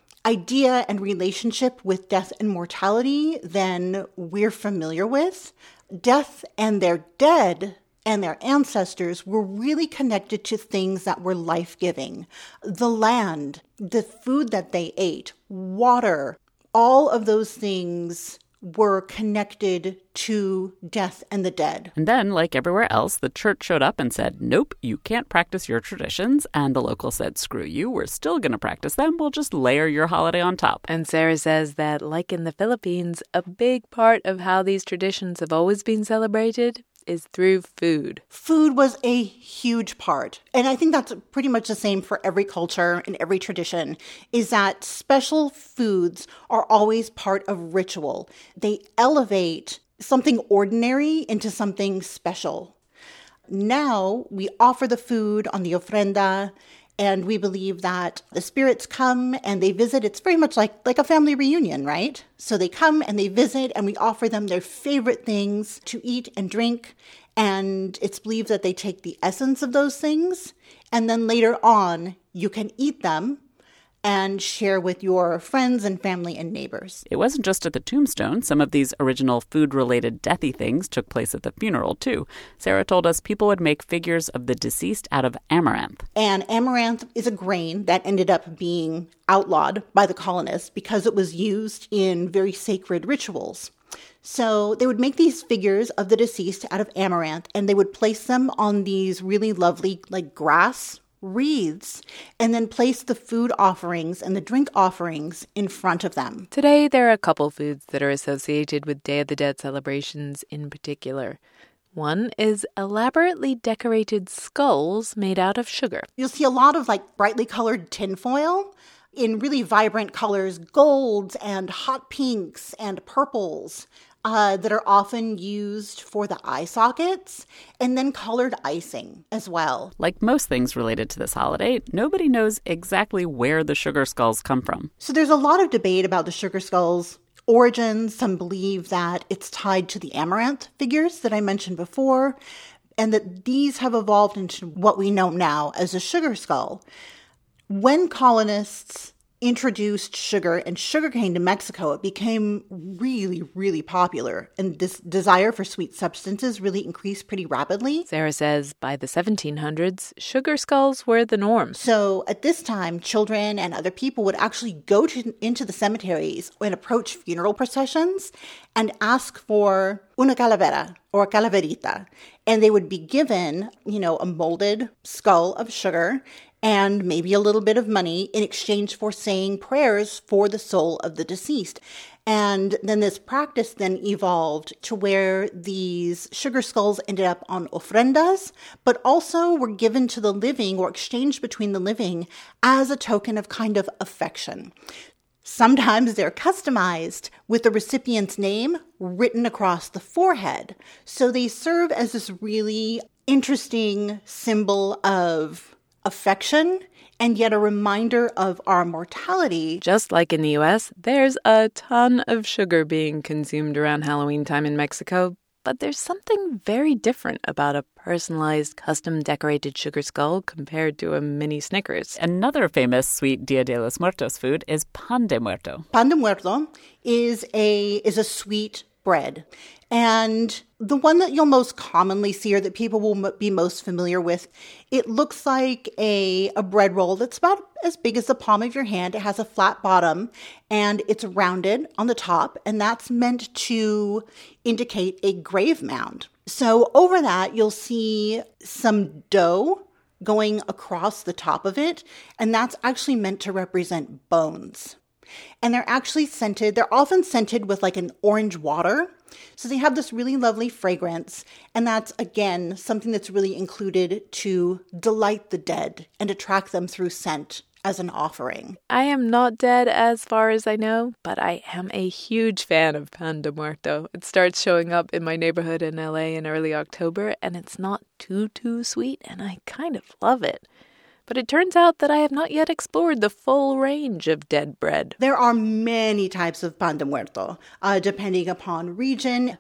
Speaker 16: idea and relationship with death and mortality than we're familiar with. Death and their dead and their ancestors were really connected to things that were life-giving. The land, the food that they ate, water, all of those things were connected to death and the dead.
Speaker 4: And then, like everywhere else, the church showed up and said, nope, you can't practice your traditions. And the locals said, screw you, we're still going to practice them. We'll just layer your holiday on top.
Speaker 1: And Sarah says that, like in the Philippines, a big part of how these traditions have always been celebrated is through food.
Speaker 16: Food was a huge part. And I think that's pretty much the same for every culture and every tradition, is that special foods are always part of ritual. They elevate something ordinary into something special. Now we offer the food on the ofrenda, and we believe that the spirits come and they visit. It's very much like, like a family reunion, right? So they come and they visit, and we offer them their favorite things to eat and drink. And it's believed that they take the essence of those things, and then later on, you can eat them and share with your friends and family and neighbors.
Speaker 4: It wasn't just at the tombstone. Some of these original food-related deathy things took place at the funeral, too. Sarah told us people would make figures of the deceased out of amaranth.
Speaker 16: And amaranth is a grain that ended up being outlawed by the colonists because it was used in very sacred rituals. So they would make these figures of the deceased out of amaranth, and they would place them on these really lovely, like, grass wreaths, and then place the food offerings and the drink offerings in front of them.
Speaker 1: Today, there are a couple foods that are associated with Day of the Dead celebrations in particular. One is elaborately decorated skulls made out of sugar.
Speaker 16: You'll see a lot of like brightly colored tinfoil in really vibrant colors, golds and hot pinks and purples. Uh, that are often used for the eye sockets, and then colored icing as well.
Speaker 4: Like most things related to this holiday, nobody knows exactly where the sugar skulls come from.
Speaker 16: So there's a lot of debate about the sugar skulls' origins. Some believe that it's tied to the amaranth figures that I mentioned before, and that these have evolved into what we know now as a sugar skull. When colonists introduced sugar and sugarcane to Mexico, it became really, really popular. And this desire for sweet substances really increased pretty rapidly.
Speaker 1: Sarah says by the seventeen hundreds, sugar skulls were the norm.
Speaker 16: So at this time, children and other people would actually go to, into the cemeteries and approach funeral processions and ask for una calavera or a calaverita. And they would be given, you know, a molded skull of sugar and maybe a little bit of money in exchange for saying prayers for the soul of the deceased. And then this practice then evolved to where these sugar skulls ended up on ofrendas, but also were given to the living or exchanged between the living as a token of kind of affection. Sometimes they're customized with the recipient's name written across the forehead. So they serve as this really interesting symbol of affection and yet a reminder of our mortality.
Speaker 1: Just like in the U S, there's a ton of sugar being consumed around Halloween time in Mexico, but there's something very different about a personalized, custom-decorated sugar skull compared to a mini Snickers.
Speaker 4: Another famous sweet Dia de los Muertos food is pan de muerto.
Speaker 16: Pan de muerto is a is a sweet bread. And the one that you'll most commonly see or that people will be most familiar with, it looks like a, a bread roll that's about as big as the palm of your hand. It has a flat bottom and it's rounded on the top, and that's meant to indicate a grave mound. So over that, you'll see some dough going across the top of it, and that's actually meant to represent bones. And they're actually scented, they're often scented with like an orange water. So they have this really lovely fragrance. And that's, again, something that's really included to delight the dead and attract them through scent as an offering.
Speaker 1: I am not dead as far as I know, but I am a huge fan of Pan de Muerto. It starts showing up in my neighborhood in L A in early October, and it's not too, too sweet, and I kind of love it. But it turns out that I have not yet explored the full range of dead bread.
Speaker 16: There are many types of pan de muerto, uh, depending upon region.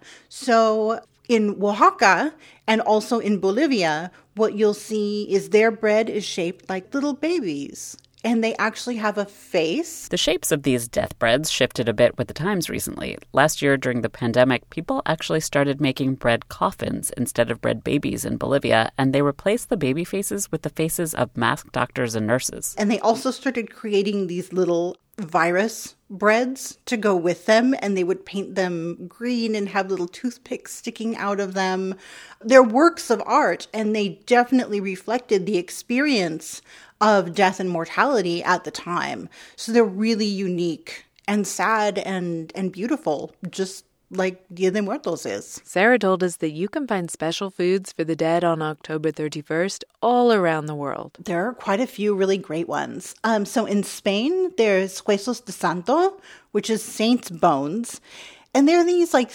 Speaker 16: So in Oaxaca and also in Bolivia, what you'll see is their bread is shaped like little babies. And they actually have a face.
Speaker 4: The shapes of these death breads shifted a bit with the times recently. Last year, during the pandemic, people actually started making bread coffins instead of bread babies in Bolivia, and they replaced the baby faces with the faces of masked doctors and nurses.
Speaker 16: And they also started creating these little virus breads to go with them, and they would paint them green and have little toothpicks sticking out of them. They're works of art, and they definitely reflected the experience of death and mortality at the time. So they're really unique and sad and, and beautiful, just like Dia de Muertos is.
Speaker 1: Sarah told us that you can find special foods for the dead on October thirty-first all around the world.
Speaker 16: There are quite a few really great ones. Um, so in Spain, there's Huesos de Santo, which is saint's bones. And they're these like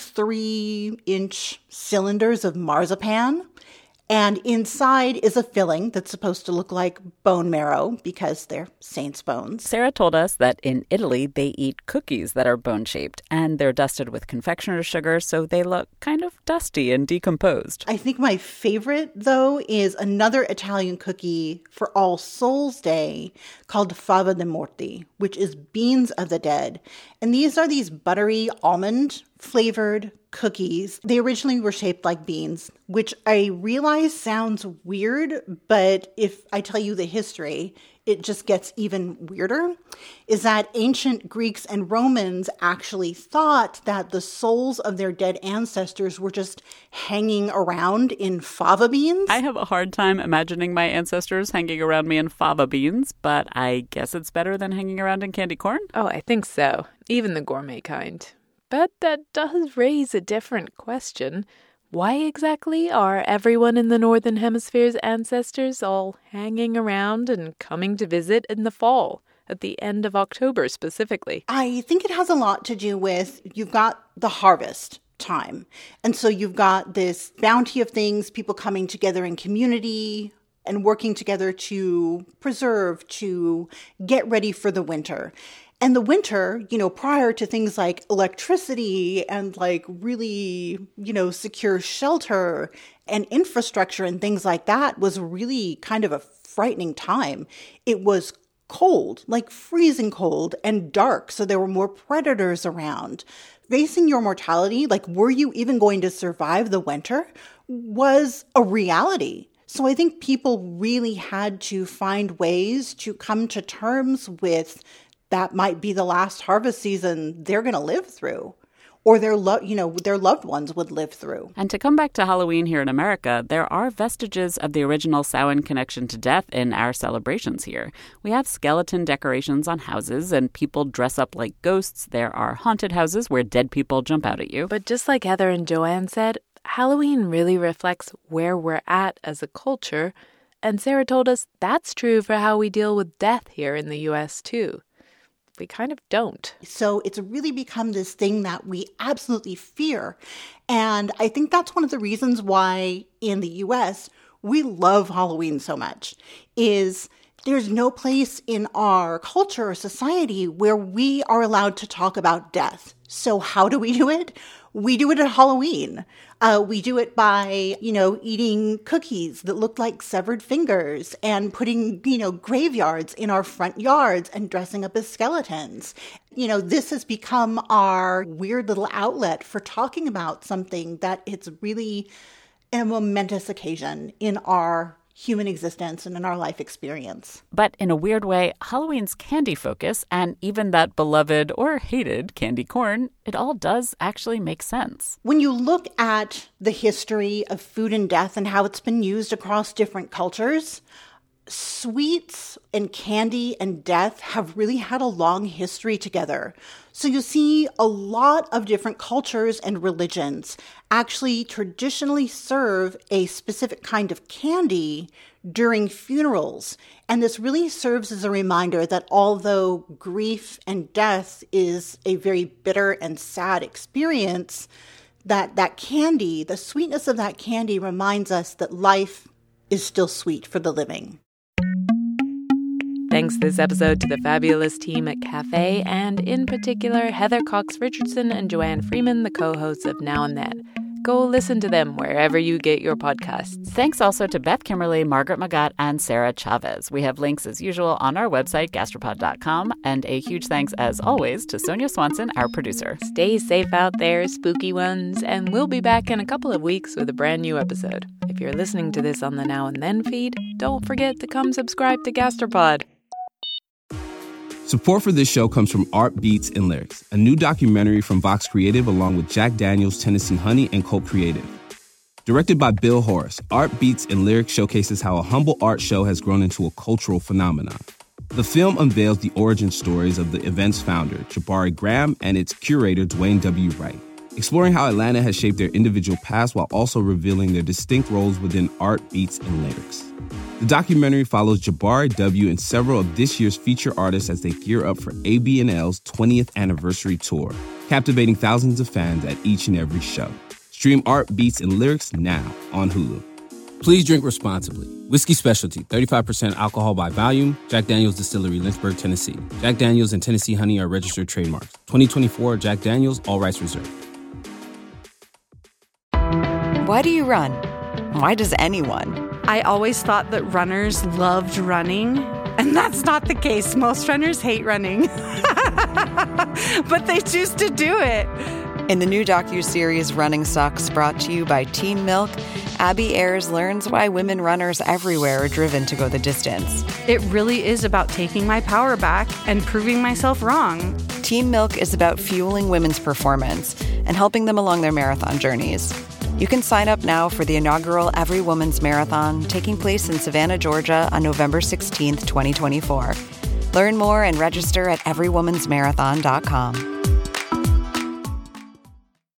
Speaker 16: three-inch cylinders of marzipan. And inside is a filling that's supposed to look like bone marrow because they're saints' bones.
Speaker 4: Sarah told us that in Italy, they eat cookies that are bone-shaped, and they're dusted with confectioner's sugar, so they look kind of dusty and decomposed.
Speaker 16: I think my favorite, though, is another Italian cookie for All Souls Day called fava de morti, which is beans of the dead. And these are these buttery almond flavored cookies. They originally were shaped like beans, which I realize sounds weird, but if I tell you the history, it just gets even weirder, is that ancient Greeks and Romans actually thought that the souls of their dead ancestors were just hanging around in fava beans.
Speaker 4: I have a hard time imagining my ancestors hanging around me in fava beans, but I guess it's better than hanging around in candy corn.
Speaker 1: Oh, I think so. Even the gourmet kind. But that does raise a different question. Why exactly are everyone in the Northern Hemisphere's ancestors all hanging around and coming to visit in the fall, at the end of October specifically?
Speaker 16: I think it has a lot to do with you've got the harvest time. And so you've got this bounty of things, people coming together in community and working together to preserve, to get ready for the winter. And the winter, you know, prior to things like electricity and like really, you know, secure shelter and infrastructure and things like that was really kind of a frightening time. It was cold, like freezing cold and dark. So there were more predators around. Facing your mortality, like were you even going to survive the winter, was a reality. So I think people really had to find ways to come to terms with that might be the last harvest season they're going to live through. or their lo- you know, their loved ones would live through.
Speaker 4: And to come back to Halloween here in America, there are vestiges of the original Samhain connection to death in our celebrations here. We have skeleton decorations on houses, and people dress up like ghosts. There are haunted houses where dead people jump out at you.
Speaker 1: But just like Heather and Joanne said, Halloween really reflects where we're at as a culture, and Sarah told us that's true for how we deal with death here in the U S too. We kind of don't.
Speaker 16: So it's really become this thing that we absolutely fear. And I think that's one of the reasons why in the U S we love Halloween so much, is there's no place in our culture or society where we are allowed to talk about death. So how do we do it? We do it at Halloween. Uh, we do it by, you know, eating cookies that look like severed fingers and putting, you know, graveyards in our front yards and dressing up as skeletons. You know, this has become our weird little outlet for talking about something that it's really a momentous occasion in our human existence and in our life experience.
Speaker 4: But in a weird way, Halloween's candy focus, and even that beloved or hated candy corn, it all does actually make sense.
Speaker 16: When you look at the history of food and death and how it's been used across different cultures, sweets and candy and death have really had a long history together. So you see a lot of different cultures and religions actually traditionally serve a specific kind of candy during funerals. And this really serves as a reminder that although grief and death is a very bitter and sad experience, that that candy, the sweetness of that candy reminds us that life is still sweet for the living.
Speaker 1: Thanks this episode to the fabulous team at Cafe, and in particular, Heather Cox Richardson and Joanne Freeman, the co-hosts of Now and Then. Go listen to them wherever you get your podcasts.
Speaker 4: Thanks also to Beth Kimmerly, Margaret Magat, and Sarah Chavez. We have links, as usual, on our website, gastropod dot com. And a huge thanks, as always, to Sonia Swanson, our producer.
Speaker 1: Stay safe out there, spooky ones, and we'll be back in a couple of weeks with a brand new episode. If you're listening to this on the Now and Then feed, don't forget to come subscribe to Gastropod.
Speaker 5: Support for this show comes from Art Beats and Lyrics, a new documentary from Vox Creative along with Jack Daniels, Tennessee Honey, and Colt Creative. Directed by Bill Horace, Art Beats and Lyrics showcases how a humble art show has grown into a cultural phenomenon. The film unveils the origin stories of the event's founder, Jabari Graham, and its curator, Dwayne W. Wright, exploring how Atlanta has shaped their individual paths while also revealing their distinct roles within Art Beats and Lyrics. The documentary follows Jabari W. and several of this year's feature artists as they gear up for A B N L's twentieth anniversary tour, captivating thousands of fans at each and every show. Stream Art Beats and Lyrics now on Hulu. Please drink responsibly. Whiskey Specialty, thirty-five percent alcohol by volume. Jack Daniel's Distillery, Lynchburg, Tennessee. Jack Daniel's and Tennessee Honey are registered trademarks. twenty twenty-four Jack Daniel's, all rights reserved.
Speaker 13: Why do you run? Why does anyone?
Speaker 17: I always thought that runners loved running, and that's not the case. Most runners hate running, but they choose to do it.
Speaker 13: In the new docuseries Running Sucks, brought to you by Team Milk, Abby Ayers learns why women runners everywhere are driven to go the distance.
Speaker 17: It really is about taking my power back and proving myself wrong.
Speaker 13: Team Milk is about fueling women's performance and helping them along their marathon journeys. You can sign up now for the inaugural Every Woman's Marathon taking place in Savannah, Georgia on November sixteenth, twenty twenty-four. Learn more and register at every woman's marathon dot com.